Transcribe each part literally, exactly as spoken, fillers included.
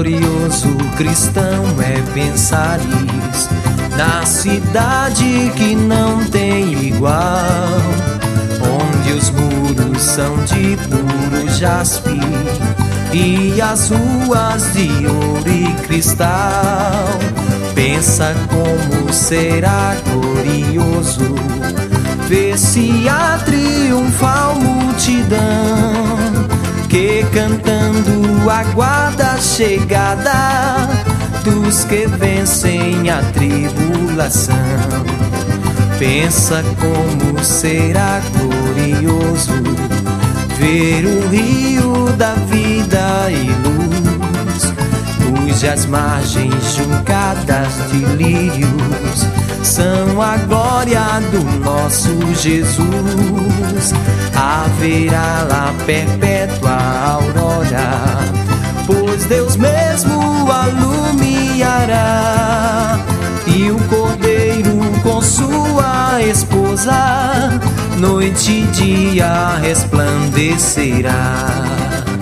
glorioso cristão é pensares na cidade que não tem igual, onde os muros são de puro jaspe e as ruas de ouro e cristal. Pensa como será glorioso ver-se a triunfal multidão, que cantando aguarda a chegada dos que vencem a tribulação. Pensa como será glorioso ver o rio da vida e luz, cujas margens juncadas de lírios são a glória do nosso Jesus. Haverá lá perpétua aurora, pois Deus mesmo alumiará, e o Cordeiro com sua esposa noite e dia resplandecerá.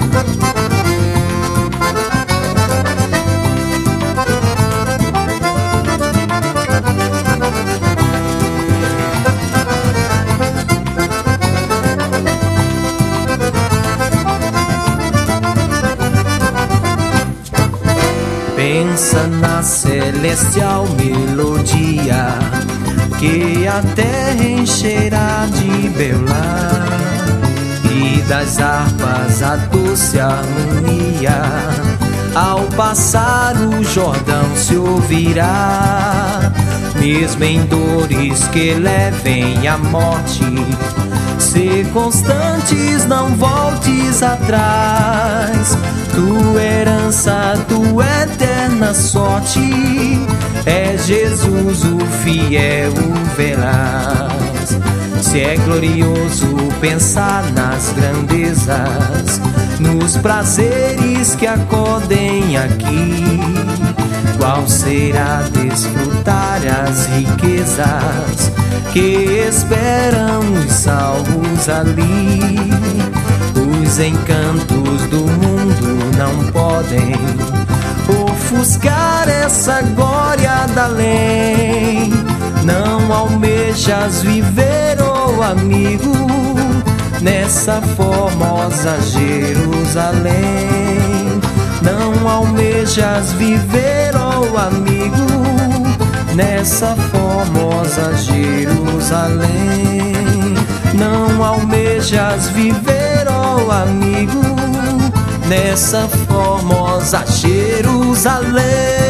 Pensa na celestial melodia que a terra encherá de belar, e das harpas a doce harmonia ao passar o Jordão se ouvirá. Mesmo em dores que levem à morte, se constantes, não voltes atrás. Tua herança, tua eterna sorte é Jesus o fiel, o veraz. Se é glorioso pensar nas grandezas, nos prazeres que acodem aqui, qual será desfrutar as riquezas que esperam os salvos ali. Os encantos do mundo não podem ofuscar essa glória da além. Não almejas viver, oh amigo, nessa formosa Jerusalém. Não almejas viver, oh amigo, nessa formosa Jerusalém. Não almejas viver, oh amigo, nessa formosa Jerusalém.